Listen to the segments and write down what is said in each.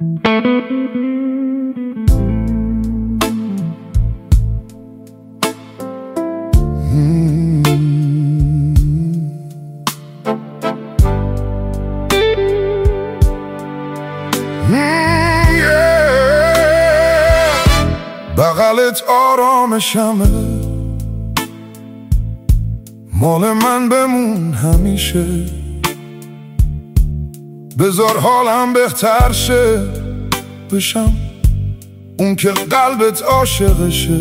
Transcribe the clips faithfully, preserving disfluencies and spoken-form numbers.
بغلت آرامشمه، مال من بمون همیشه. بذار حالم بهتر شه، بشم اون که قلبت عاشقشه.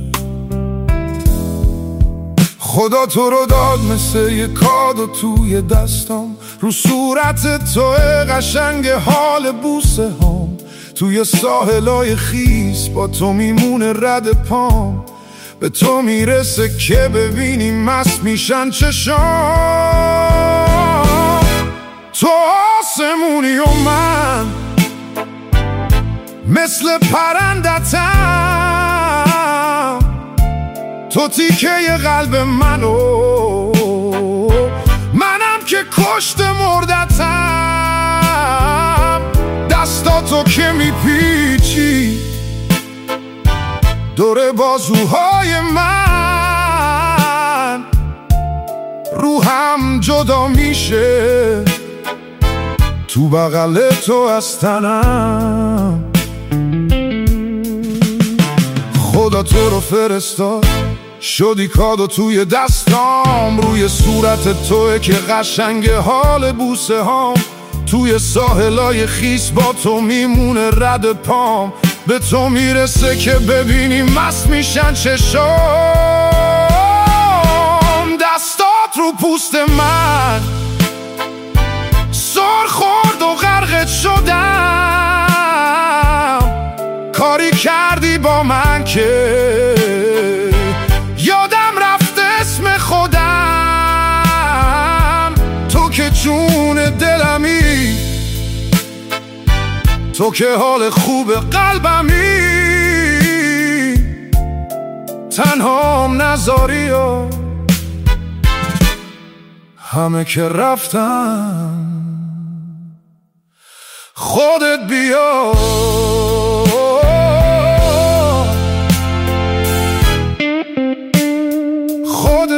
خدا تو رو داد مثل یه کادو توی دستام، رو صورت تو قشنگ حال بوسه هام. توی ساحلای خیس با تو میمونه رد پام، به تو میرسه که ببینی مست میشن چشام. تو آسمونی و من مثل پرندتم، تو تیکه قلب منو، منم که کشت مردتم. دستاتو که میپیچی دور بازوهای من، روحم جدا میشه تو بغل تو از تنم. خدا تو رو فرستاد، شدی کادو توی دستام، روی صورت توه که قشنگ حال بوسه هام. توی ساحلای خیس با تو میمونه رد پام، به تو میرسه که ببینی مست میشن چشام. دستات رو پوست من سر خورد و غرقت شدم. کاری کردی با من که یادم رفت اسم خودم. تو که جون دلمی، تو که حال خوب قلبمی، تنهام نذاری و همه که رفتن خودت بیا. خودت